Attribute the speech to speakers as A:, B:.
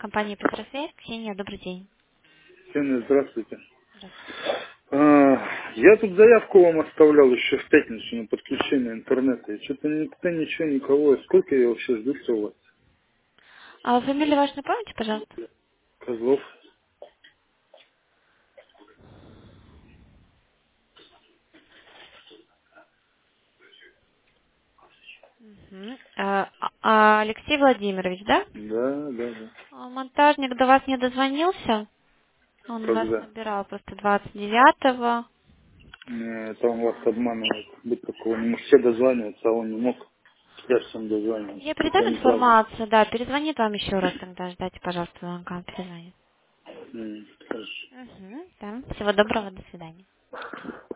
A: Компания Петросвязь. Ксения, добрый день.
B: Ксения, здравствуйте.
A: Здравствуйте.
B: Я тут заявку вам оставлял еще в пятницу на подключение интернета. И что-то никто, ничего, никого. Сколько я вообще жду у вас?
A: А фамилию вашу напомните, пожалуйста?
B: Козлов.
A: Мгм. Алексей Владимирович, да?
B: Да, да, да.
A: Монтажник до вас не дозвонился. Он вас
B: Когда?
A: набирал просто 29-го.
B: Это он вас обманывает. Быть такого не может. Все дозваниваться, а он не мог. Я всем дозваниваюсь.
A: Я
B: Это
A: передам
B: неправда.
A: информацию, да, перезвонит вам еще раз тогда. Ждайте, пожалуйста, звонка, он перезвонит.
B: Хорошо.
A: Угу, да. Всего доброго, до свидания.